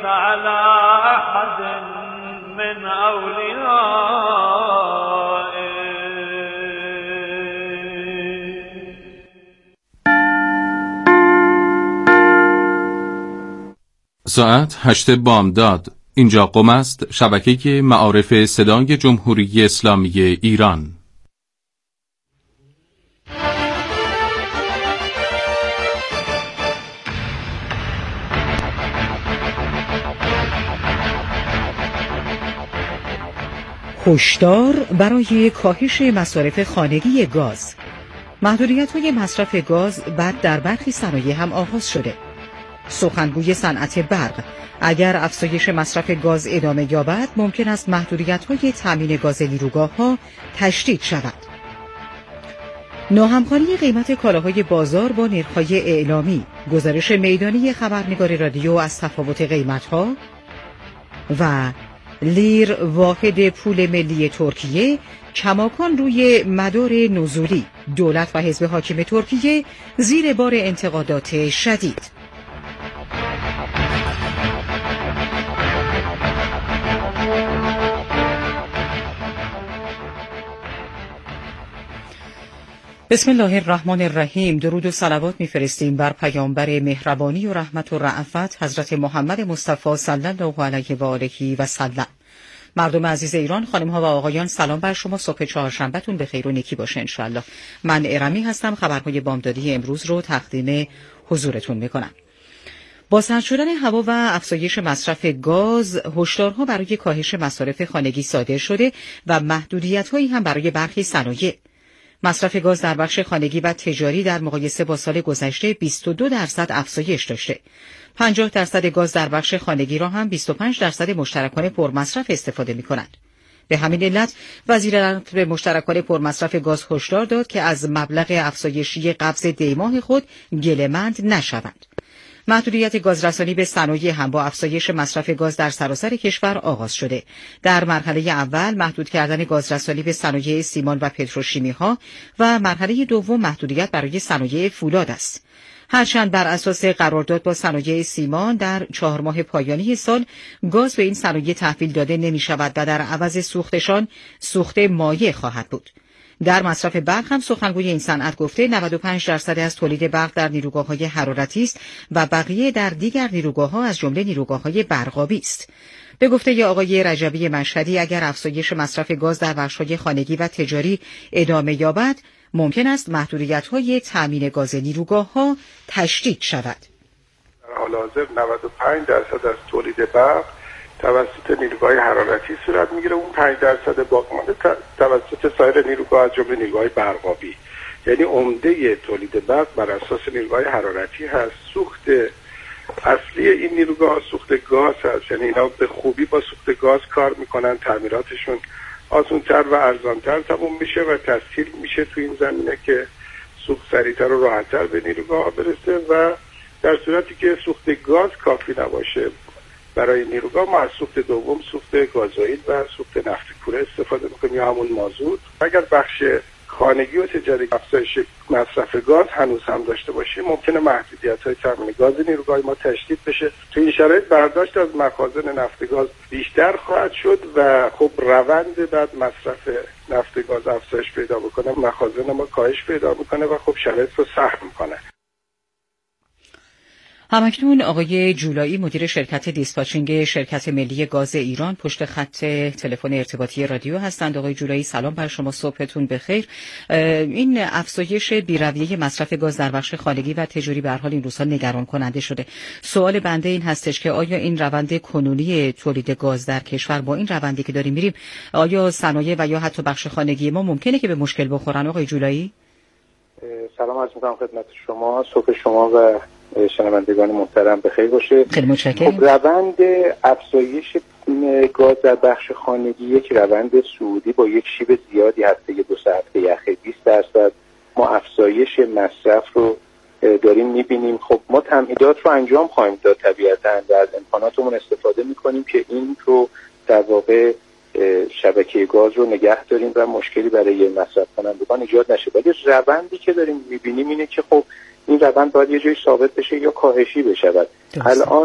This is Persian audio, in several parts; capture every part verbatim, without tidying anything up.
على أحد من أوليائه. ساعت هشت بامداد. اینجا قم است، شبکه معارف صدای جمهوری اسلامی ایران. هشدار برای کاهش مصارف خانگی گاز. محدودیت‌های مصرف گاز بعد در برخی صنایع هم آغاز شده. سخنگوی صنعت برق: اگر افزایش مصرف گاز ادامه یابد ممکن است محدودیت‌های تامین گاز نیروگاه‌ها تشدید شود. ناهمخوانی قیمت کالاهای بازار با نرخ‌های اعلامی، گزارش میدانی خبرنگار رادیو از تفاوت قیمت‌ها و لیر واحد پول ملی ترکیه کماکان روی مدار نزولی، دولت و حزب حاکم ترکیه زیر بار انتقادات شدید. بسم الله الرحمن الرحیم. درود و صلوات می‌فرستیم بر پیامبر مهربانی و رحمت و رأفت حضرت محمد مصطفی صلی الله علیه و آله و سلم. مردم عزیز ایران، خانم‌ها و آقایان، سلام بر شما. صبح چهارشنبهتون به خیر و نیکی باشه انشالله. من ارمی هستم. خبرهای بامدادی امروز رو تقدیم حضورتون می‌کنم. با سرد شدن هوا و افزایش مصرف گاز، هشدارها برای کاهش مصارف خانگی صادر شده و محدودیت‌هایی هم برای برخی صنایع. مصرف گاز در بخش خانگی و تجاری در مقایسه با سال گذشته بیست و دو درصد افزایش داشته. پنجاه درصد گاز در بخش خانگی را هم بیست و پنج درصد مشترکان پرمصرف استفاده می‌کنند. به همین علت وزیر به مشترکان پرمصرف گاز هشدار داد که از مبلغ افزایشی قبض دیماه خود گله‌مند نشوند. محدودیت گازرسانی به صنایع هم با افزایش مصرف گاز در سراسر کشور آغاز شده. در مرحله اول محدود کردن گازرسانی به صنایع سیمان و پتروشیمی ها و مرحله دوم محدودیت برای صنایع فولاد است. هرچند بر اساس قرارداد با صنایع سیمان در چهار ماه پایانی سال گاز به این صنایع تحویل داده نمی شود و در عوض سوختشان سوخت مایع خواهد بود. در مصرف برق هم سخنگوی این صنعت گفته نود و پنج درصد از تولید برق در نیروگاه‌های حرارتی است و بقیه در دیگر نیروگاه‌ها از جمله نیروگاه‌های برقابی است. به گفته ی آقای رجبی مشهدی، اگر افزایش مصرف گاز در بخش‌های خانگی و تجاری ادامه یابد، ممکن است محدودیت‌های تامین گاز نیروگاه‌ها تشدید شود. در حال حاضر نود و پنج درصد از تولید برق توسط نیروگاه حرارتی صورت میگیره، اون پنج درصد باقی مانده توسط سایر نیروگاه از جمله نیروگاه برقابی. یعنی عمده تولید برق بر اساس نیروگاه حرارتی هست. سوخت اصلی این نیروگاه سوخت گاز هست، یعنی اینا به خوبی با سوخت گاز کار میکنن، تعمیراتشون آسان‌تر و ارزان‌تر تموم میشه و تسهیل میشه تو این زمینه که سوخت سریعتر و راحت‌تر به نیروگاه برسه. و در صورتی که سوخت گاز کافی نباشه برای نیروگاه، ما از سوخت دوم سوخت گازوئیل و سوخت نفت کوره استفاده میکنیم یا همون مازوت. اگر بخش خانگی و تجاری افزایش مصرف گاز هنوز هم داشته باشیم، ممکنه محدودیت‌های تامین گاز نیروگاه ما تشدید بشه. تو این شرایط برداشت از مخازن نفت گاز بیشتر خواهد شد و خب روند بعد مصرف نفت گاز افزایش پیدا بکنه، مخازن ما کاهش پیدا میکنه و خب شرایط رو سخت میکنه. همکنون آقای جولایی مدیر شرکت دیسپاچینگ شرکت ملی گاز ایران پشت خط تلفن ارتباطی رادیو هستند. آقای جولایی سلام بر شما، صبحتون بخیر. این افزایش بی‌رویه مصرف گاز در بخش خانگی و تجاری به هر حال این روزها نگران کننده شده. سوال بنده این هستش که آیا این روند کنونی تولید گاز در کشور با این روندی که داریم میریم، آیا صنایع و یا حتی بخش خانگی ما ممکنه که به مشکل بخورن؟ آقای جولایی سلام عرض می‌کنم خدمت شما. صبح شما و شنوندگان محترم بخیر باشه. خیلی متشکرم. خب روند افزایش گاز در بخش خانگی یک روند صعودی با یک شیب زیادی هفته دو سه هفته اخیر بیست درصد ما افزایش مصرف رو داریم می‌بینیم. خب ما تمهیدات رو انجام خواهیم داد، طبیعتاً از امکاناتمون استفاده می‌کنیم که این رو در واقع شبکه گاز رو نگه داریم و مشکلی برای مصرف کنندگان ایجاد نشه. ولی روندی که داریم می‌بینیم اینه که خب این روند باید یه جایی ثابت بشه یا کاهشی بشود. الان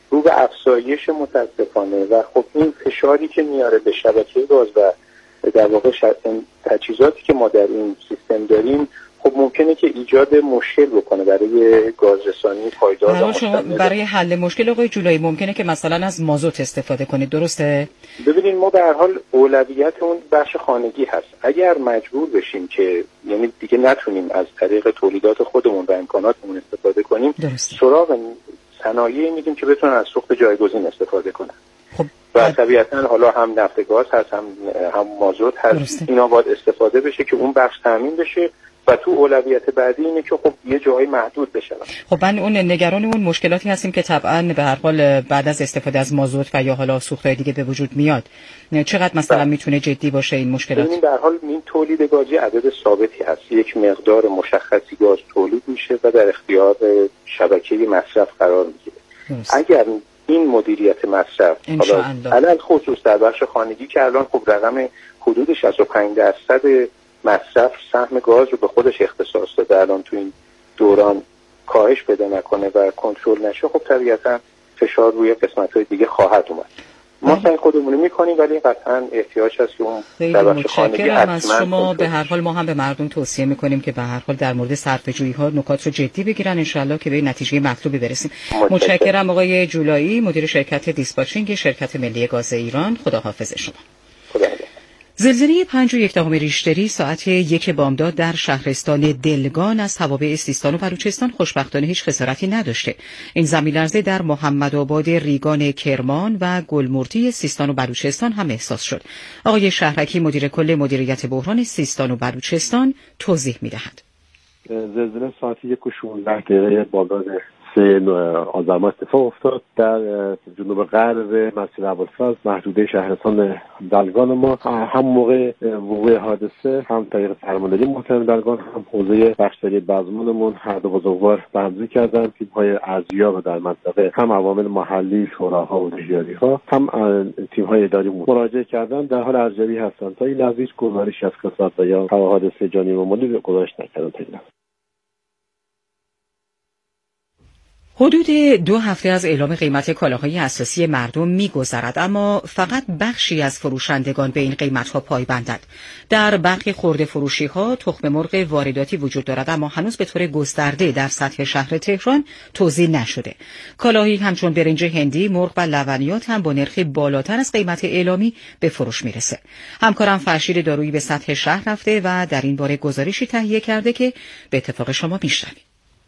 رو به افزایش متاسفانه و خب این فشاری که میاره به شبکه گاز و در واقع تجهیزاتی که ما در این سیستم داریم خب ممکنه که ایجاد مشکل بکنه برای گازرسانی پایدار و مستمر. برای حل مشکل آقای جولایی ممکنه که مثلا از مازوت استفاده کنید، درسته؟ ببینید ما به هر حال اولویت اون بخش خانگی هست. اگر مجبور بشیم که یعنی دیگه نتونیم از طریق تولیدات خودمون و امکاناتمون استفاده کنیم، سراغ صنایعی میدیم که بتونن از سوخت جایگزین استفاده کنن. خب و طبیعتاً حالا هم نفت گاز هست هم هم مازوت هست. درسته. اینا باید استفاده بشه که اون بخش تامین بشه و تو اولویت بعدی اینه که خب یه جایی محدود بشه. خب من اون نگران اون مشکلاتی هستیم که طبعا به هر حال بعد از استفاده از مازوت و یا حالا سوخت‌های دیگه به وجود میاد. چقدر مثلا میتونه جدی باشه این مشکلات؟ ببینید به هر حال این تولید گازی عدد ثابتی هست. یک مقدار مشخصی گاز تولید میشه و در اختیار شبکه مصرف قرار میگیره. اگر این مدیریت مصرف حالا علل خصوص در بخش خانگی که الان خب رقم حدود شصت و پنج درصد مصرف سهم گاز رو به خودش اختصاص داده، الان تو این دوران کاهش پیدا نکنه و کنترل نشه خب طبیعتا فشار روی قسمت‌های دیگه خواهد اومد. ما سعی خودمون رو می‌کنیم ولی قطعاً احتیاج هست که اون در بخش خانگی حتما از شما به هر حال ما هم به مردم توصیه می‌کنیم که به هر حال در مورد صرفه‌جویی‌ها نکات رو جدی بگیرن، ان شاءالله که به نتیجه مطلوبی برسیم. متشکرم, متشکرم آقای جولایی، مدیر شرکت دیسپاچینگ شرکت ملی گاز ایران. خداحافظ شما. خدا زلزله پنج و یک دهم ریشتری ساعت یک بامداد در شهرستان دلگان از توابع سیستان و بلوچستان خوشبختانه هیچ خسارتی نداشته. این زمین‌لرزه در محمدآباد، ریگان کرمان و گلمرتی سیستان و بلوچستان هم احساس شد. آقای شهرکی مدیر کل مدیریت بحران سیستان و بلوچستان توضیح می‌دهد. زلزله ساعت یک و شانزده دقیقه بامداد آذر ماه اتفاق افتاد در جنوب غرب مسیر ابوالفضل محدوده شهرستان دلگان ما. هم موقع وقوع حادثه هم طریق فرمانداری محترم دلگان هم حوزه بخشداری بزمانمون هر دو بزرگوار بررسی کردن. تیم‌های ارزیاب در منطقه هم عوامل محلی، شوراها و دهیاری‌ها هم تیم‌های اداری مراجعه کردن، در حال ارزیابی هستند. تا این لحظه هیچ گزارشی از خسارت یا حوادث جانی و مالی گزارش نکردن. تا این لحظه حدود دو هفته از اعلام قیمت کالاهای اساسی مردم می‌گذرد، اما فقط بخشی از فروشندگان به این قیمت‌ها پایبندند. در برخی خرده فروشی‌ها تخم مرغ وارداتی وجود دارد، اما هنوز به طور گسترده در سطح شهر تهران توزیع نشده. کالاهایی همچون برنج هندی، مرغ و لبنیات هم با نرخ بالاتر از قیمت اعلامی به فروش میرسه. همکارم فرشید دارویی به سطح شهر رفته و در این باره گزارشی تهیه کرده که به اتفاق شما میشنوید.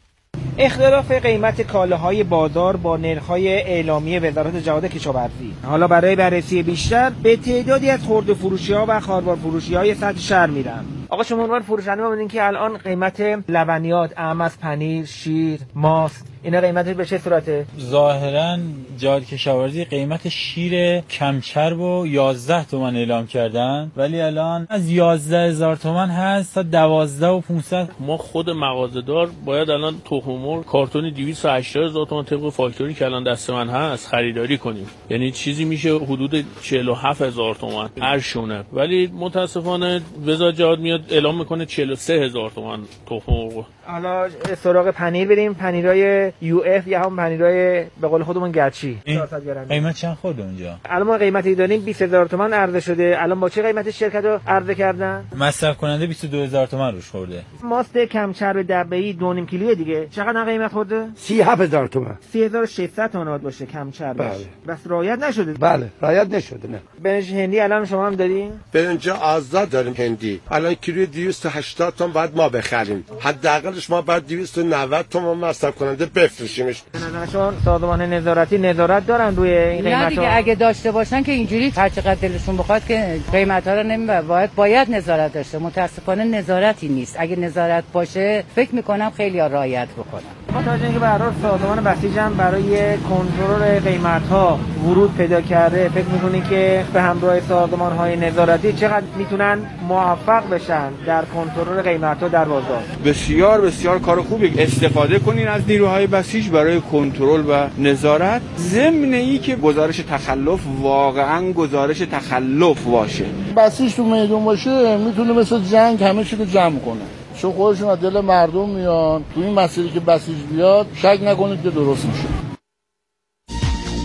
اختلاف قیمت کالاهای بازار با نرخ‌های اعلامی وزارت جهاد کشاورزی. حالا برای بررسی بیشتر به تعدادی از خرده فروشی‌ها و خاروار فروشی‌های سطح شهر میرم. آقا شما عنوان فروشنده ما بودین که الان قیمت لبنیات، اعم از پنیر، شیر، ماست اینا قیمتش به چه صورته؟ ظاهراً جهاد کشاورزی قیمت شیر کمچرب و یازده تومن اعلام کردن، ولی الان از یازده هزار تومن هست تا دوازده و پانصد. ما خود مغازه‌دار باید الان تخم مرغ کارتونی دویست و هشتاد هزار تومان طبق فاکتوری که الان دست من هست خریداری کنیم، یعنی چیزی میشه حدود چهل و هفت هزار تومان هر شونه، ولی متاسفانه وزارت جهاد میاد اعلام میکنه چهل و سه هزار تومان تخم مرغ. حالا سراغ پنیر بریم، پنیرای یو اف یا هم پنیرای به قول خودمون گرچی. قیمت چند خورده اونجا؟ الان ما قیمتی داریم بیست هزار تومان عرضه شده. الان با چه قیمت شرکت رو عرضه کردن؟ مصرف کننده بیست و دو هزار تومان روش خورده. ماست کم چرب دبه‌ای دو و نیم کیلویی دیگه چقدر قیمت خورده؟ سی و هفت هزار تومان. سی هزار و ششصد تومان باشه کم چربش. بله. بس رعایت نشده. بله رعایت نشده. نه. برنج هندی الان شما هم دارین؟ برنج آزاد داریم هندی. الان کیلوی دویست و هشتاد تومان بعد ما بخریم. حداقلش ما بعد دویست و نود تومان مصرف کننده بفروشیمش. نظرشون سازمان نظارتی نظارت دارن روی این قیمتا؟ نه دیگه اگه داشته باشن که اینجوری هر چقدر دلشون بخواد که قیمتا رو نمیبره. باید باید نظارت داشته. متاسفانه نظارتی نیست. اگه نظارت باشه فکر میکنم خیلی ها رعایت بکنن. با توجه اینکه به هر حال سازمان بسیج هم برای کنترل قیمت‌ها ورود پیدا کرده، فکر می‌کنید که به همراه سازمان‌های نظارتی چقدر میتونن موفق بشن در کنترل قیمت‌ها در بازار؟ بسیار بسیار کار خوبی. استفاده کنین از نیروهای بسیج برای کنترل و نظارت، ضمن اینی که گزارش تخلف واقعاً گزارش تخلف باشه. بسیج تو میدون باشه میتونه مثل جنگ همه چی رو جمع کنه. چون خودشون از دل مردم میان تو این مسیری که بسیج بیاد، شک نکنید که درست میشه.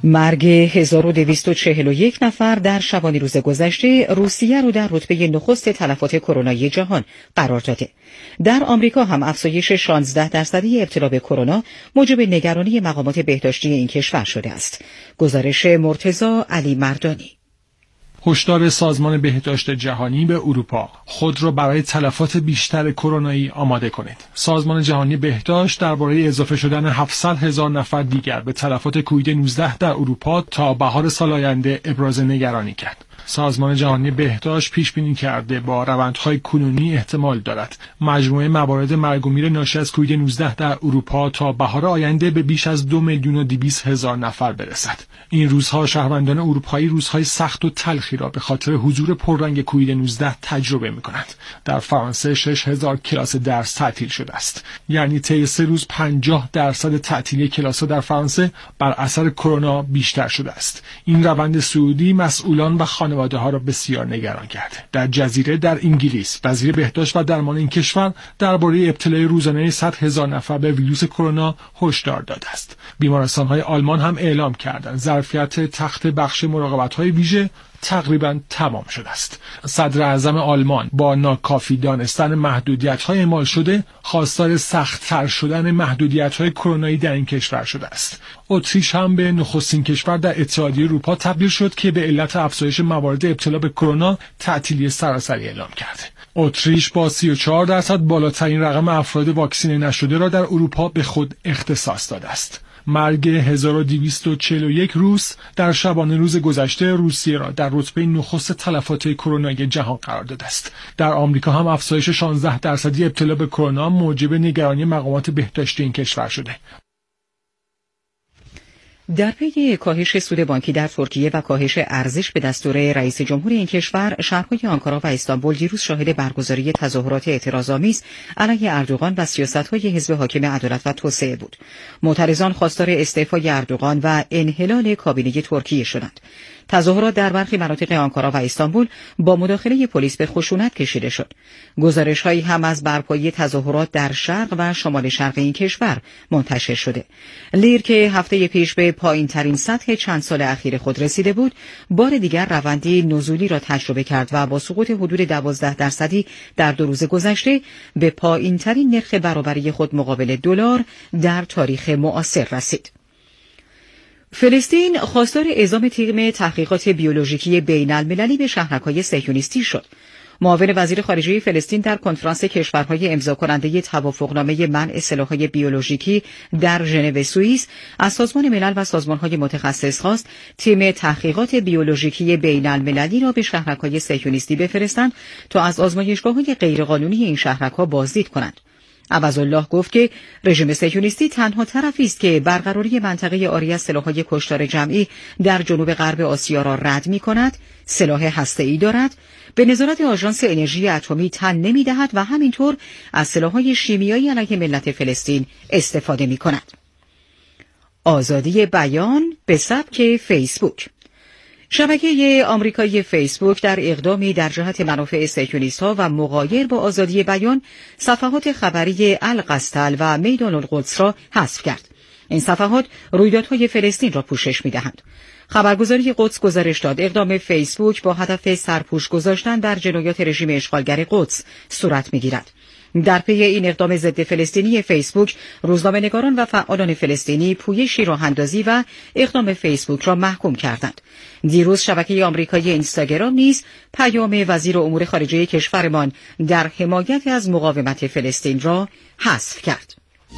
مرگ هزار و دویست و چهل و یک نفر در شبانه روز گذشته روسیه رو در رتبه نخست تلفات کرونایی جهان قرار داده. در آمریکا هم افزایش شانزده درصدی ابتلا به کرونا موجب نگرانی مقامات بهداشتی این کشور شده است. گزارش مرتضی علی مردانی. هشدار سازمان بهداشت جهانی به اروپا: خود را برای تلفات بیشتر کرونایی آماده کنید. سازمان جهانی بهداشت درباره اضافه شدن هفتصد هزار نفر دیگر به تلفات کووید نوزده در اروپا تا بهار سال آینده ابراز نگرانی کرد. سازمان جهانی بهداشت پیش بینی کرده با روندهای کنونی احتمال دارد مجموعه موارد مرگ و میر ناشی از کووید نوزده در اروپا تا بهار آینده به بیش از دو میلیون و دویست هزار نفر برسد. این روزها شهروندان اروپایی روزهای سخت و تلخی را به خاطر حضور پررنگ کووید نوزده تجربه می‌کنند. در فرانسه شش هزار کلاس درس تعطیل شده است. یعنی طی سه روز پنجاه درصد تعطیلی کلاس‌ها در فرانسه بر اثر کرونا بیشتر شده است. این روند صعودی مسئولان و خانواده ها را بسیار نگران کرده. در جزیره در انگلیس وزیر بهداشت و درمان این کشور درباره ابتلای روزانه صد هزار نفر به ویروس کرونا هشدار داده است. بیمارستان‌های آلمان هم اعلام کردند ظرفیت تخت بخش مراقبت‌های ویژه تقریبا تمام شده است. صدر اعظم آلمان با ناکافی دانستن محدودیت‌های اعمال شده خواستار سخت‌تر شدن محدودیت‌های کرونایی در این کشور شده است. اتریش هم به نخستین کشور در اتحادیه اروپا تبدیل شد که به علت افزایش موارد ابتلا به کرونا تعطیلی سراسری اعلام کرده. اتریش با سی و چهار درصد بالاترین رقم افراد واکسینه نشده را در اروپا به خود اختصاص داده است. مرگ هزار و دویست و چهل و یک روس در شبانه روز گذشته روسیه را در رتبه نخست تلفات کرونایی جهان قرار داده است. در آمریکا هم افزایش شانزده درصدی ابتلا به کرونا موجب نگرانی مقامات بهداشتی این کشور شده. در پی کاهش سود بانکی در ترکیه و کاهش ارزش به دستور رئیس جمهور این کشور، شهرهای آنکارا و استانبول دیروز شاهد برگزاری تظاهرات اعتراض‌آمیز علیه اردوغان و سیاست‌های حزب حاکم عدالت و توسعه بود. معترضان خواستار استعفای اردوغان و انحلال کابینه ترکیه شدند. تظاهرات در برخی مناطق آنکارا و استانبول با مداخله پلیس به خشونت کشیده شد. گزارش‌هایی هم از برپایی تظاهرات در شرق و شمال شرق این کشور منتشر شده. لیر که هفته پیش به پایین‌ترین سطح چند سال اخیر خود رسیده بود، بار دیگر روندی نزولی را تجربه کرد و با سقوط حدود دوازده درصدی در دو روز گذشته به پایین‌ترین نرخ برابری خود مقابل دلار در تاریخ معاصر رسید. فلسطین خواستار اعزام تیم تحقیقات بیولوژیکی بین‌المللی به شهرک‌های صهیونیستی شد. معاون وزیر خارجه فلسطین در کنفرانس کشورهای امضا کننده توافقنامه منع سلاح‌های بیولوژیکی در ژنو سوئیس از سازمان ملل و سازمان‌های متخصص خواست تیم تحقیقات بیولوژیکی بین‌المللی را به شهرک‌های صهیونیستی بفرستند تا از آزمایشگاه‌های غیرقانونی این شهرک‌ها بازدید کنند. عوضالله گفت که رژیم صهیونیستی تنها طرفی است که برقراری منطقه عاری از سلاح‌های کشتار جمعی در جنوب غرب آسیا را رد می‌کند، سلاح هسته‌ای دارد، به نظارت آژانس انرژی اتمی تن نمی‌دهد و همینطور از سلاح‌های شیمیایی علیه ملت فلسطین استفاده می‌کند. آزادی بیان به سبک فیسبوک. شبکه آمریکایی فیسبوک در اقدامی در جهت منافع صهیونیست‌ها و مغایر با آزادی بیان صفحات خبری القصتل و میدان القدس را حذف کرد. این صفحات رویدادهای فلسطین را پوشش می‌دهند. خبرگزاری قدس گزارش داد اقدام فیسبوک با هدف سرپوش گذاشتن بر جنایات رژیم اشغالگر قدس صورت می‌گیرد. در پی این اقدام ضد فلسطینی فیسبوک، روزنامه‌نگاران و فعالان فلسطینی پویشی راه‌اندازی و اقدام فیسبوک را محکوم کردند. دیروز شبکه آمریکایی اینستاگرام نیز پیام وزیر امور خارجه کشورمان در حمایت از مقاومت فلسطین را حذف کرد.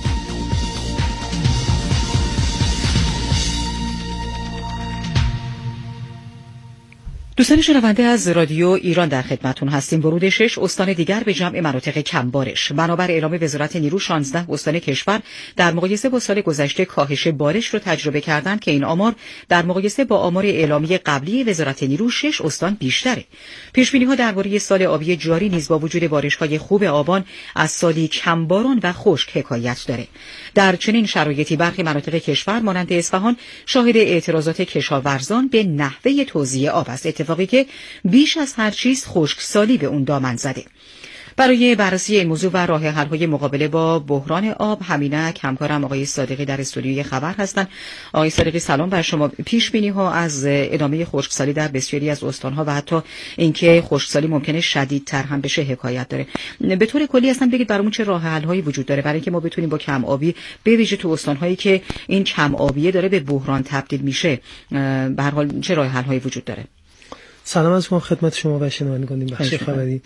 دوستان شنونده از رادیو ایران در خدمتتون هستیم. ورود شش استان دیگر به جمع مناطق کمبارش. بنابر اعلام وزارت نیرو شانزده استان کشور در مقایسه با سال گذشته کاهش بارش را تجربه کردند که این آمار در مقایسه با آمار اعلامی قبلی وزارت نیرو شش استان بیشتره. پیش‌بینی‌ها درباره سال آبی جاری نیز با وجود بارش‌های خوب آبان از سالی کمباران و خشک حکایت داره. در چنین شرایطی برخی مناطق کشور مانند اصفهان شاهد اعتراضات کشاورزان به نحوه توزیع آب است، اتفاقی که بیش از هر چیز خشکسالی به اون دامن زده. برای بررسی این موضوع و راه حل‌های مقابله با بحران آب همینک همکارم آقای صادقی در استودیوی خبر هستند. آقای صادقی سلام بر شما. پیش بینی ها از ادامه خشکسالی در بسیاری از استان‌ها و حتی اینکه خشکسالی ممکنه شدیدتر هم بشه حکایت داره. به طور کلی اصلا بگید برامون چه راه حل‌هایی وجود داره برای اینکه ما بتونیم با کم آبی به ویژه تو استان‌هایی که این کم آبیه داره به بحران تبدیل میشه، به هر حال چه راه حل‌هایی وجود داره؟ سلام از ما خدمت شما و شنوندگان این بخش خبری.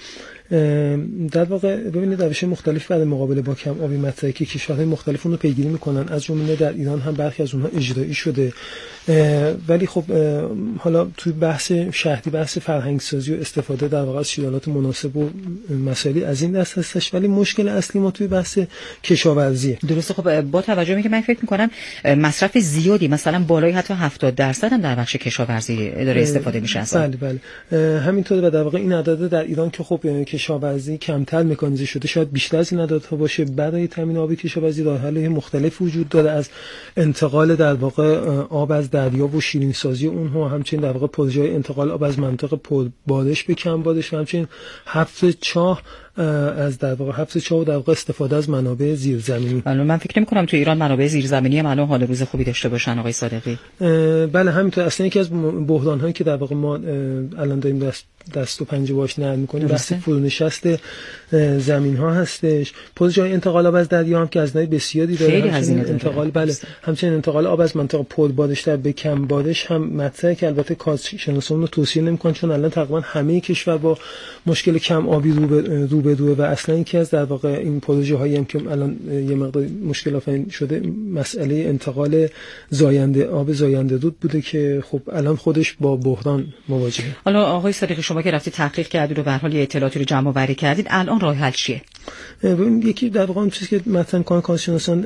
در واقع ببینید روش مختلف برای مقابله با کم آبی مطرحی که کشورهای مختلف اون رو پیگیری میکنن، از جمله در ایران هم برخی از اونها اجرایی شده، ولی خب حالا توی بحث شهری، بحث فرهنگ سازی و استفاده در واقع از شیلات مناسب و مسائلی از این دست هستش، ولی مشکل اصلی ما توی بحث کشاورزیه. درسته. خب با توجه به که من فکر میکنم مصرف زیادی مثلا بالای حتی هفتاد درصد هم در بخش کشاورزی داره استفاده میشه اصلا. بله بله همینطوره و در واقع این عدد در ایران که خب کشاورزی کمتر مکانیزه شده، شاید بیشتر از این عددها باشه. برای تامین آب کشاورزی راه حل‌های مختلف وجود داره، از انتقال در واقع آب از دریا و شیرین سازی اونها، همچنین در واقع پروژه انتقال آب از منطقه پر بادش به کم بادش، همچنین حفر چاه از در واقع حفظ چاه و در واقع استفاده از منابع زیرزمینی. الان من فکر نمی‌کنم تو ایران منابع زیرزمینی هم الان حال روز خوبی داشته باشن آقای صادقی. بله همینطور. اصلا یکی از بحران‌هایی که در واقع ما الان داریم دست دست و پنجه باش نرم می‌کنیم بحث فرونشست زمین‌ها هستش. پروژه‌های انتقال آب از دریا هم که هزینه بسیاری داره، همچنین انتقال بله همچنین انتقال آب از منطقه پربادش در به کم بادش هم مطرحه که البته کارشناسان رو توصیه نمی‌کنن، چون الان تقریبا همه کشور با مشکل کم آبی رو به رو به و اصلا اینکه از در واقع این پروژه هایی هم که الان یه مقدار مشکل آفرین شده مسئله انتقال زاینده آب زاینده رود بوده که خب الان خودش با بحران مواجهه. حالا آقای صادقی شما که رفتید تحقیق کردید و به هر حال اطلاعاتی رو جمع آوری کردید، الان راه حل چیه؟ یکی در واقع چیزی که مثلا کارشناسان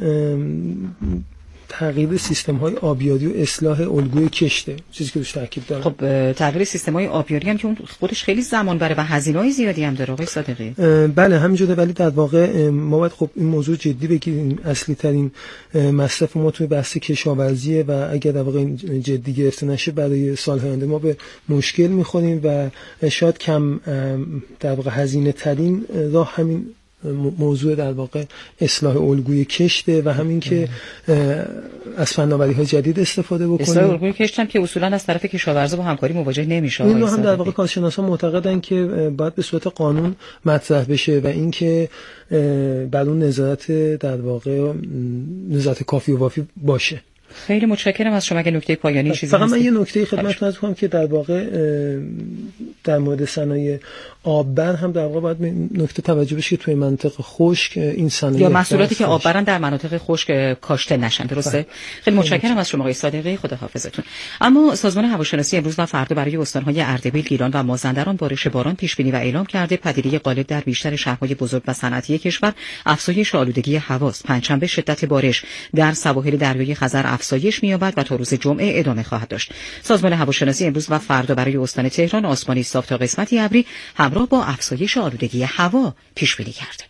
تغییر سیستم‌های آبیاری و اصلاح الگوی کشته، چیزی که روش تاکید داره. خب تغییر سیستم‌های آبیاری هم که اون خودش خیلی زمان بره و هزینه‌های زیادی هم داره آقای صادقی. بله همینجوره، ولی در واقع ما باید خب این موضوع جدی بگیریم. اصلی ترین مصرف ما توی بحث کشاورزیه و اگر در واقع این جدی گرفته نشه برای سال‌های آینده ما به مشکل می‌خوریم و شاید کم در واقع هزینه ترین راه همین موضوع در واقع اصلاح الگوی کشته و همین که از فناوری‌های جدید استفاده بکنیم. اصلاح الگوی کشت هم که اصولاً از طرف کشاورزا با همکاری مواجه نمیشه. این هم در واقع کارشناسان معتقدن که باید به صورت قانون مطرح بشه و اینکه بر اون نظارت در واقع نظارت کافی و وافی باشه. خیلی متشکرم از شما. اگه نکته پایانی چیزی فقط من یه نکته خدمتتون عرض کنم که در واقع در مورد صنایع آببر هم در واقع باید نکته توجه بشه که توی منطقه خشک این صنایع یا محصولاتی که آببرن در مناطق خشک کاشته نشن. درسته؟ خیلی متشکرم از شما آقای صادقی. خداحافظتون. اما سازمان هواشناسی امروز و فردا برای استان‌های اردبیل، گیلان و مازندران بارش باران پیش بینی و اعلام کرده. پدیده غالب در بیشتر شهرهای بزرگ و صنعتی کشور افزایش آلودگی هواست. پنجشنبه شدت بارش در سواحل دریای خزر افزایش می‌یابد و تا روز جمعه ادامه خواهد داشت. سازمان هواشناسی امروز و فردا برای استان تهران آسمانی صاف تا قسمتی ابری همراه با افزایش آلودگی هوا پیش بینی کرده.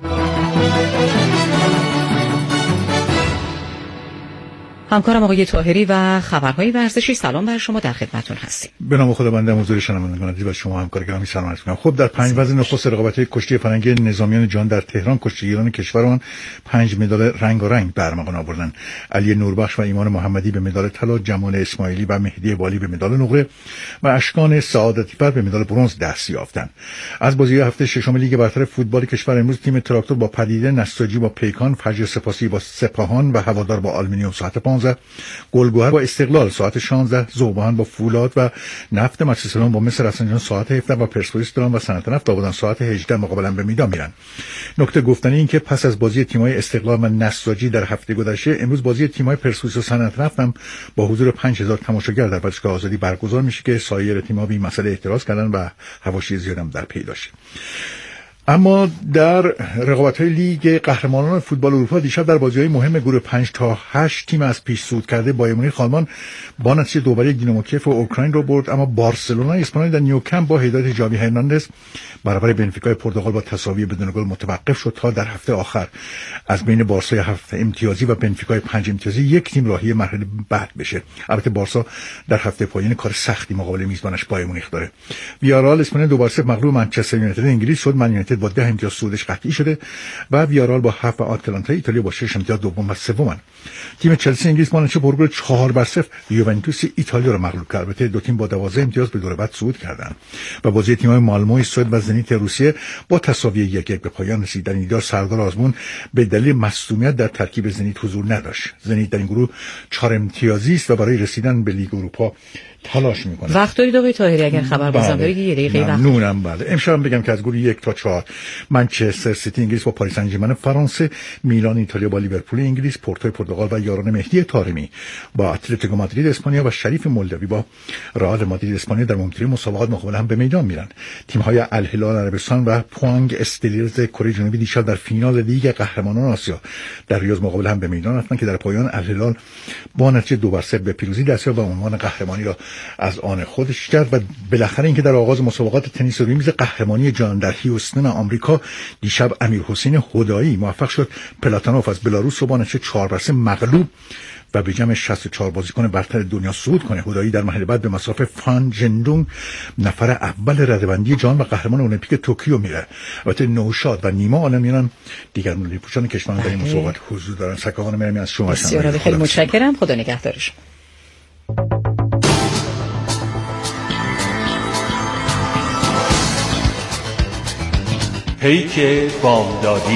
همکارم آقای طاهری و خبرهای ورزشی، سلام بر شما، در خدمتتون هستیم. به نام خداوند حضور شنوندگان عزیز و شما همکار گرامی سلام عرض می‌کنم. خب در پنج وزن نخست رقابت‌های کشتی فرنگی نظامیان جهان در تهران کشتیگیران کشورمان پنج مدال رنگارنگ به ارمغان آوردند. علی نوربخش و ایمان محمدی به مدال طلا، جمال اسماعیلی و مهدی والی به مدال نقره و اشکان سعادتی‌فر به مدال برنز دست یافتند. از بازی هفته ششم لیگ برتر فوتبال کشور امروز تیم تراکتور با پدیده، نساجی با پیکان، فجر سپاسی با سپاهان و هوادار با آلومینیوم ساعت پانزده، گلگهر با استقلال ساعت شانزده، ذوبان با فولاد و نفت مجلس‌العلوم با مصر رفسنجان ساعت هفده و پرسپولیس دوران و صنعت نفت آبادان ساعت هجده مقابلا به میدان میرن. نکته گفتنی این که پس از بازی تیم‌های استقلال و نساجی در هفته گذشته، امروز بازی تیم‌های پرسپولیس و صنعت نفت هم با حضور پنج هزار تماشاگر در ورزشگاه آزادی برگزار میشه که سایر تیم‌ها به این مسئله اعتراض کردن و حواشی زیاد هم در پی داشت. اما در رقابت‌های لیگ قهرمانان فوتبال اروپا دیشب در بازی‌های مهم گروه پنج تا هشت تیم از پیش صعود کرده بایر مونیخ آلمان با نتیجه دو بر یک دینامو کیف و اوکراین رو برد، اما بارسلونا اسپانیایی در نیوکمپ با هدایت جاوی هرناندز برابر بنفیکای پرتغال با تساوی بدون گل متوقف شد تا در هفته آخر از بین بارسای هفت امتیازی و بنفیکای پنج امتیازی یک تیم راهی مرحله بعد بشه. البته بارسا در هفته پایانی کار سختی مقابل میزبانش بایر مونیخ داره. ویارال اسپانیا دو بر صفر مغلوب منچستر یونایتد انگلیس شد. من یونایتد یونایتد با ده امتیاز صعودش قطعی شده و ویارال با هفت و آتلانتا ایتالیا با شش امتیاز دوم و سومن. تیم چلسی انگلیس با نتیجه پرگل چهار بر صفر یوونتوس ایتالیا را مغلوب کرد. البته دو تیم با دوازده امتیاز به دور بعد صعود کردند. و بازی تیم‌های مالمو سوئد و زنیت روسیه با تساوی یک یک به پایان رسید. در این دیدار سردار آزمون به دلیل مصدومیت در ترکیب زنیت حضور نداشت. زنیت در این گروه چهار امتیازی است و برای رسیدن به لیگ اروپا تلاش میکنه. وقت دارید آقای طاهری اگر خبر بازم دارید یه دقیقه وقت. ممنونم. بله امشب بگم که از گروه یک تا چهار منچستر سیتی انگلیس با پاریس سن ژرمن فرانسه، میلان ایتالیا با لیورپول انگلیس، پورتو پرتغال و یاران مهدی طارمی با اتلتیکو مادرید اسپانیا و شریف مولدوی با رئال مادرید اسپانیا در مهمترین مسابقات مقابل هم به میدان میرن. تیم‌های الهلال عربستان و پوانگ استیلرز کره جنوبی دیشب در فینال لیگ قهرمانان آسیا در ریاض مقابل هم به میدان رفتند که در پایان الهلال با نتیجه دو بر صفر به پیروزی دست یافت و عنوان قهرمانی را از آن خودش کرد. و بالاخره اینکه در آغاز مسابقات تنیس روی میز قهرمانی جهان در هیوستن آمریکا دیشب امیرحسین هدایی موفق شد پلاتانوف از بلاروس رو با نتیجه چهار بر سه مغلوب و به جمع شصت و چهار بازیکن برتر دنیا صعود کنه. هدایی در مرحله بعد به مسافت فان جندونگ نفر اول رده‌بندی جهان و قهرمان المپیک توکیو میره. البته نوشاد و نیما عالمیان دیگر ملی پوشان کشوران در این مسابقات حضور دارن. سکاوان مرمی از شما بسیار خیلی متشکرم. خدا نگهدار شما. پیک بامدادی.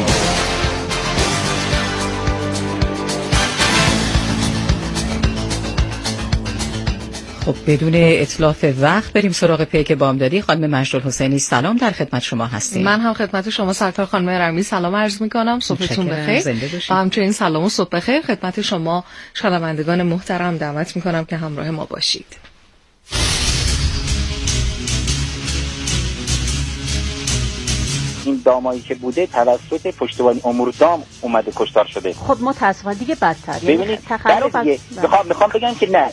خب بدون اتلاف وقت بریم سراغ پیک بامدادی. خانم مجدالحسینی سلام، در خدمت شما هستیم. من هم خدمت شما سرکار خانم رمی سلام عرض می‌کنم. صبحتون بخیر و همچنین سلام و صبح بخیر خدمت شما شنوندگان محترم دعوت می‌کنم که همراه ما باشید. این دامایی که بوده توسط پشتیبانی امور دام اومده کشتار شده. خب متأسفانه دیگه بدتر. ببینید تخلف دیگه میخوام میخوام بگم که نه.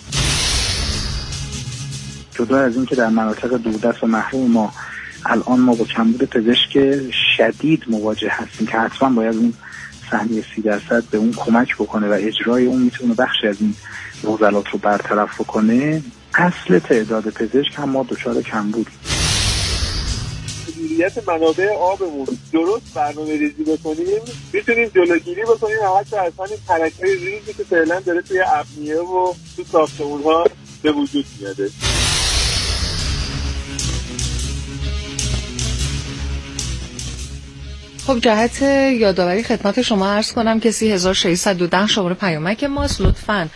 جدا از این که در مناطق دوردست و محروم ما الان ما با کمبود پزشک شدید مواجه هستیم که حتما باید اون سهمیه سی درصد به اون کمک بکنه و اجرای اون میتونه بخشی از این معضلات رو برطرف بکنه. اصل تعداد پزشک هم ما دچار کمبود. مدیریت منابع آبمون درست برنامه ریزی بکنیم میتونیم جلوگیری بکنیم حتی از همین ترک‌های ریزی که فعلا داره توی ابنیه و تو ساختمون‌ها به وجود میاده. خب جهت یادآوری خدمت شما عرض کنم که سه هزار و ششصد و ده شماره پیامک ماست. لطفاً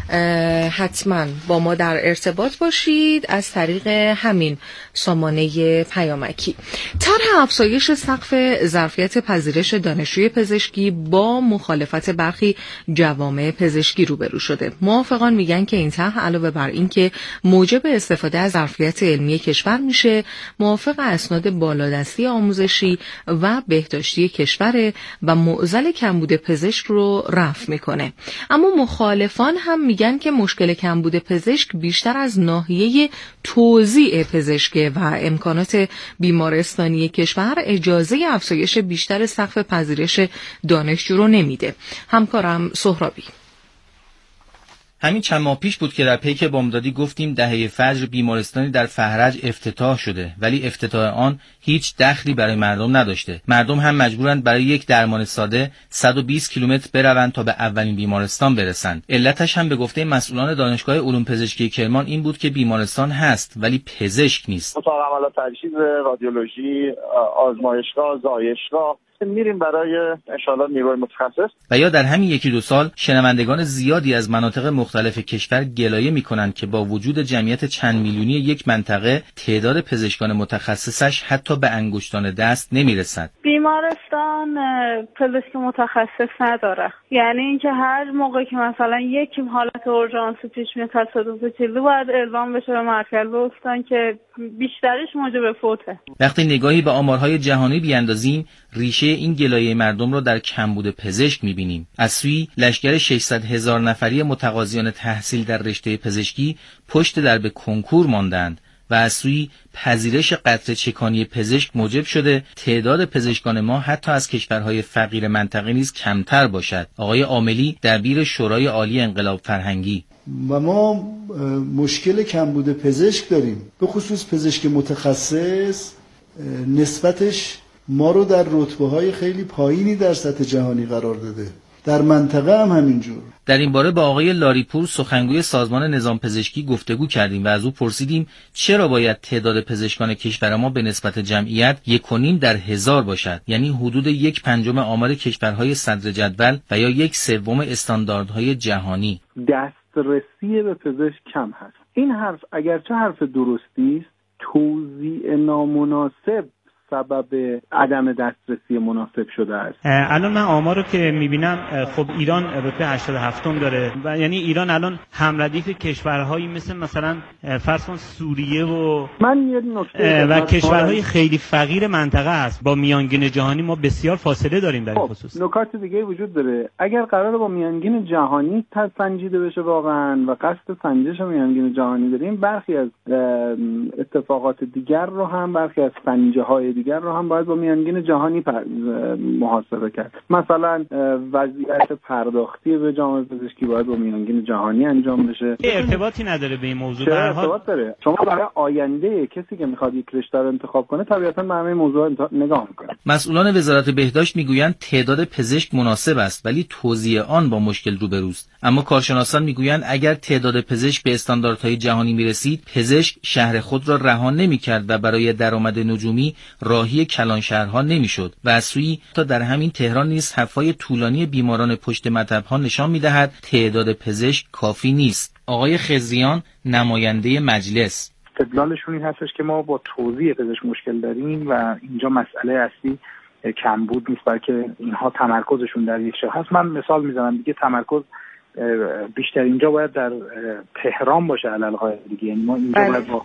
حتما با ما در ارتباط باشید از طریق همین سامانه پیامکی. طرح افزایش سقف ظرفیت پذیرش دانشجوی پزشکی با مخالفت برخی جوامع پزشکی روبرو شده. موافقان میگن که این طرح علاوه بر این که موجب استفاده از ظرفیت علمی کشور میشه، موافق اسناد بالادستی آموزشی و بهداشتی کشور و معضل کمبود پزشک رو رفع میکنه. اما مخالفان هم میگن که مشکل کمبود پزشک بیشتر از ناحیه توزیع پزشک و امکانات بیمارستانی کشور اجازه افزایش بیشتر سقف پذیرش دانشجو رو نمیده. همکارم سهرابی. همین چند ماه پیش بود که در پیک بامدادی گفتیم دهه فجر بیمارستانی در فهرج افتتاح شده، ولی افتتاح آن هیچ دخلی برای مردم نداشته. مردم هم مجبورند برای یک درمان ساده صد و بیست کیلومتر بروند تا به اولین بیمارستان برسند. علتش هم به گفته مسئولان دانشگاه علوم پزشکی کرمان این بود که بیمارستان هست ولی پزشک نیست. اتاق عملیات تجهیز، رادیولوژی، آزمایشگاه، زایشگاه میریم برای انشالله نیروی متخصص. و یا در همین یکی دو سال شنوندگان زیادی از مناطق مختلف کشور گلایه میکنند که با وجود جمعیت چند میلیونی یک منطقه تعداد پزشکان متخصصش حتی به انگشتان دست نمیرسد. بیمارستان پزشک متخصص نداره، یعنی اینکه هر موقع که مثلا یک حالت اورژانسی پیش میاد تصادف چیزی باید اعلام بشه به مرکز استان که بیشترش موجب فوته. وقتی نگاهی به آمارهای جهانی بیاندازیم ریشه این گلایه مردم را در کمبود پزشک می‌بینیم. از سوی لشکر ششصد هزار نفری متقاضیان تحصیل در رشته پزشکی پشت درب کنکور ماندند و از سوی پذیرش قطره چکانی پزشک موجب شده تعداد پزشکان ما حتی از کشورهای فقیر منطقه نیز کمتر باشد. آقای عاملی دبیر شورای عالی انقلاب فرهنگی: و ما مشکل کمبود پزشک داریم، به خصوص پزشک متخصص نسبتش ما رو در رتبه‌های خیلی پایینی در سطح جهانی قرار داده. در منطقه هم همینجور. در این باره با آقای لاریپور سخنگوی سازمان نظام پزشکی گفتگو کردیم و از او پرسیدیم چرا باید تعداد پزشکان کشور ما به نسبت جمعیت یک و نیم در هزار باشد، یعنی حدود یک پنجم آمار کشورهای صدر جدول و یا یک سوم استانداردهای جهانی. دسترسی به پزشک کم هست. این حرف اگرچه حرف درستی است، توزیع نامناسب سبب عدم دسترسی مناسب شده است. الان من آمار رو که میبینم خب ایران رتبه هشتاد و هفتم داره و یعنی ایران الان همردیف کشورهایی مثل مثلا فرض کن سوریه و من یه نکته و کشورهای خیلی فقیر منطقه است. با میانگین جهانی ما بسیار فاصله داریم در این خصوص. نکات دیگه وجود داره. اگر قراره با میانگین جهانی سنجیده بشه واقعا و قصد سنجش میانگین جهانی داریم، برخی از اتفاقات دیگر رو هم برخی از سنجه های دیگر رو هم باید با میانگین جهانی محاسبه کرد. مثلا وضعیت پرداختی به جامعه پزشکی باید با میانگین جهانی انجام بشه. ارتباطی نداره به این موضوع. چه ارتباط داره؟ شما برای آینده کسی که میخواد یک رشته رو انتخاب کنه طبیعتاً به همه موضوع نگاه میکنه. مسئولان وزارت بهداشت میگویند تعداد پزشک مناسب است ولی توزیع آن با مشکل روبروست. اما کارشناسان میگویند اگر تعداد پزشک به استانداردهای جهانی میرسید، پزشک شهر خود را رها نمیکرد و برای درآمد نجومی راهی کلان شهرها نمیشد و از سوی تا در همین تهران نیز حرفای طولانی بیماران پشت مطب‌ها نشان میدهد تعداد پزشک کافی نیست. آقای خضریان نماینده مجلس: استدلالشون این هستش که ما با توزیع پزشک مشکل داریم و اینجا مسئله اصلی کمبود نیست بلکه اینها تمرکزشون در یک شهر هست. من مثال میزنم دیگه، تمرکز بیشتر اینجا باید در تهران باشه علل قاعده دیگه، یعنی ما اینجا باید با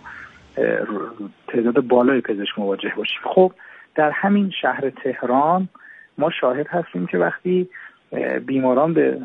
تعداد بالای پزشک مواجه باشیم. خب در همین شهر تهران ما شاهد هستیم که وقتی بیماران به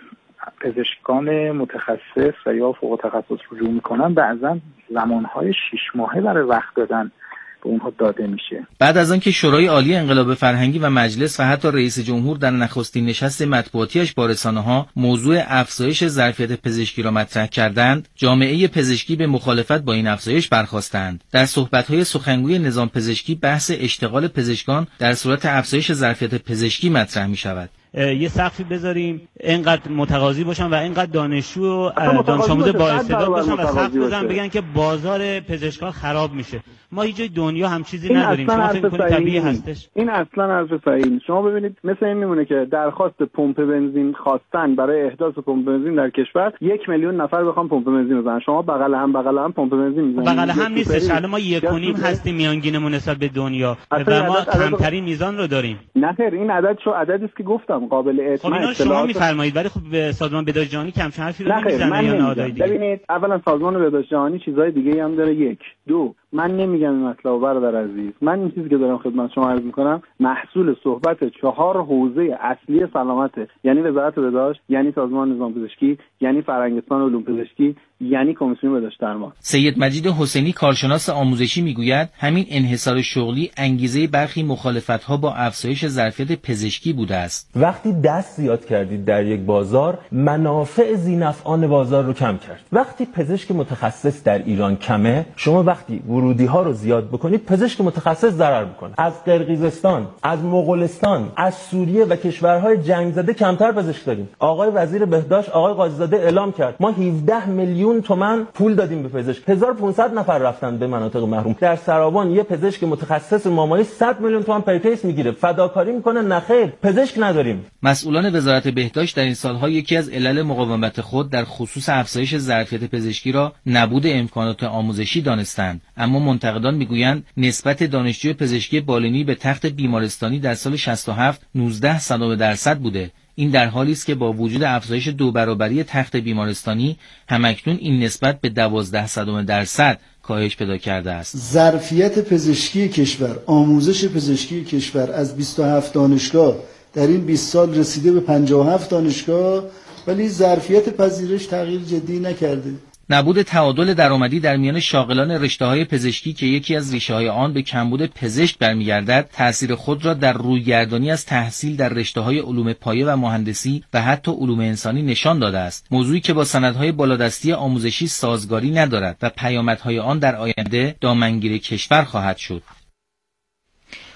پزشکان متخصص و یا فوق تخصص رجوع میکنن، بعضا زمانهای شش ماهه برای وقت دادن به اونها داده میشه. بعد از آنکه شورای عالی انقلاب فرهنگی و مجلس و حتی رئیس جمهور در نخستین نشست مطبوعاتیش با رسانه‌ها موضوع افزایش ظرفیت پزشکی را مطرح کردند، جامعه پزشکی به مخالفت با این افزایش برخاستند. در صحبت‌های سخنگوی نظام پزشکی بحث اشتغال پزشکان در صورت افزایش ظرفیت پزشکی مطرح می‌شود. یه سقفی بذاریم اینقدر متقاضی باشن و اینقدر دانشجو و دانش آموز با استعداد باشن و سقف بزنن بگن که بازار پزشکان خراب میشه. ما هیچ جای دنیا هم چیزی نداریم. شما فکر کنید طبیعی هستش؟ این اصلا حرف صحیحی. شما ببینید مثلا این میمونه که درخواست پمپ بنزین خواستن برای احداث پمپ بنزین در کشور یک میلیون نفر بخوام پمپ بنزین بزنن، شما بغل هم بغل هم پمپ بنزین میزنید. بغل هم نیستش. الان ما یک و نیم هستیم میانگینمون نسبت به دنیا و ما کمترین میزان رو داریم. نه خیر، این عدد شو عددی است که گفتم قابل اعتماد. خب اینا شما میفرمایید ولی خب به سازمان بهداشت جهانی کم حرفی رو نمیزنه یا نهادهای دیگه. ببینید اولا سازمان بهداشت جهانی چیزای دیگه هم داره. یک دو من نمیگم این مطلب برادر عزیز، من این چیزی که دارم خدمت شما عرض میکنم محصول صحبت چهار حوزه اصلی سلامته، یعنی وزارت بهداشت، یعنی سازمان نظام پزشکی، یعنی فرهنگستان علوم پزشکی، یعنی کمیسیون بهداشت درمان. سید مجید حسینی کارشناس آموزشی میگوید همین انحصار شغلی انگیزه برخی مخالفت‌ها با افزایش ظرفیت پزشکی بوده است. وقتی دست زیاد کردید در یک بازار، منافع ذی‌نفعان بازار رو کم کرد. وقتی پزشک متخصص در ایران کمه، شما وقتی ورودی ها رو زیاد بکنید، پزشک متخصص ضرر میکنه. از قرقیزستان، از مغولستان، از سوریه و کشورهای جنگ زده کمتر پزشک داریم. آقای وزیر بهداشت آقای قاضی‌زاده اعلام کرد ما هفده میلیون تومان پول دادیم به پزشک. هزار و پانصد نفر رفتن به مناطق محروم. در سرابان یه پزشک متخصص مامایی صد میلیون تومان پر کیس میگیره. فداکاری میکنه. نخیر، پزشک نداریم. مسئولان وزارت بهداشت در این سالها یکی از علل مقاومت خود در خصوص افزایش ظرفیت پزشکی را نبود امکانات آموزشی دانستند. اما منتقدان میگویند نسبت دانشجوی پزشکی بالینی به تخت بیمارستانی در سال شصت و هفت نوزده صدم درصد بوده. این در حالی است که با وجود افزایش دو برابری تخت بیمارستانی همکنون این نسبت به دوازده صدم درصد کاهش پیدا کرده است. ظرفیت پزشکی کشور، آموزش پزشکی کشور از بیست و هفت دانشگاه در این بیست سال رسیده به پنجاه و هفت دانشگاه، ولی ظرفیت پذیرش تغییر جدی نکرده. نبود تعادل درآمدی در میان شاغلان رشته‌های پزشکی که یکی از ریشه‌های آن به کمبود پزشک برمیگردد، تأثیر خود را در رویگردانی از تحصیل در رشته‌های علوم پایه و مهندسی و حتی علوم انسانی نشان داده است. موضوعی که با سندهای بالادستی آموزشی سازگاری ندارد و پیامدهای آن در آینده دامنگیر کشور خواهد شد.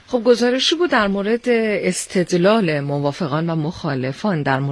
خب گزارشی بود در مورد استدلال موافقان و مخالفان در مورد